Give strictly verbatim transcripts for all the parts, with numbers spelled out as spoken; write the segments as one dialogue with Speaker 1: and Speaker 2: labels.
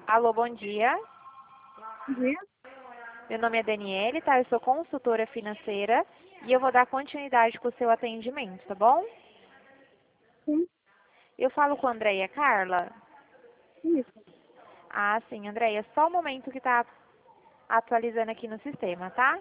Speaker 1: Alô, bom dia.
Speaker 2: Bom dia.
Speaker 1: Meu nome é Daniele, tá? Eu sou consultora financeira e eu vou dar continuidade com o seu atendimento, tá bom?
Speaker 2: Sim,
Speaker 1: Eu falo com a Andréia Carla.
Speaker 2: isso.
Speaker 1: Ah, sim, Andréia, só um momento que tá atualizando aqui no sistema, tá?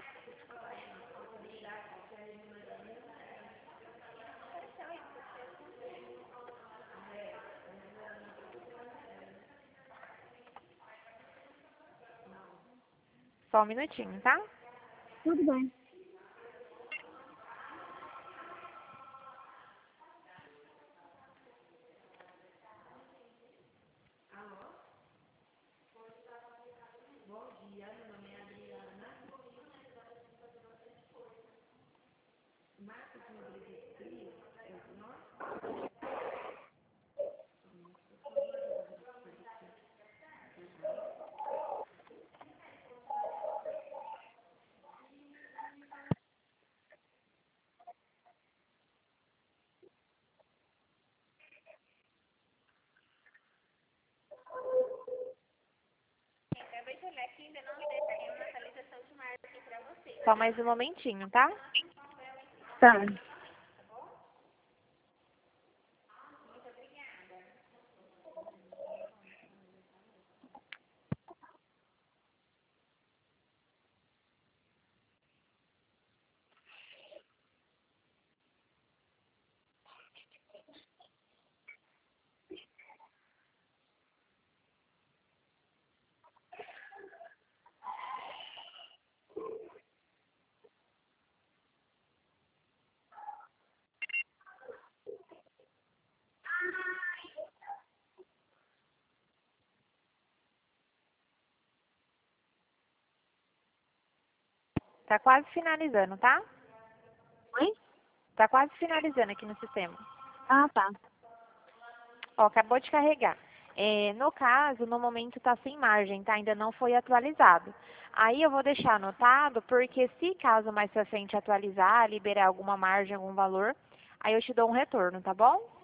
Speaker 1: Só um minutinho, tá?
Speaker 2: Tudo bem.
Speaker 1: Só mais um momentinho, tá?
Speaker 2: Tá.
Speaker 1: Tá quase finalizando, tá?
Speaker 2: Oi?
Speaker 1: Tá quase finalizando aqui no sistema.
Speaker 2: Ah, tá.
Speaker 1: Ó, acabou de carregar. É, no caso, no momento está sem margem, tá? Ainda não foi atualizado. Aí eu vou deixar anotado, porque se caso mais pra frente atualizar, liberar alguma margem, algum valor, aí eu te dou um retorno, tá bom?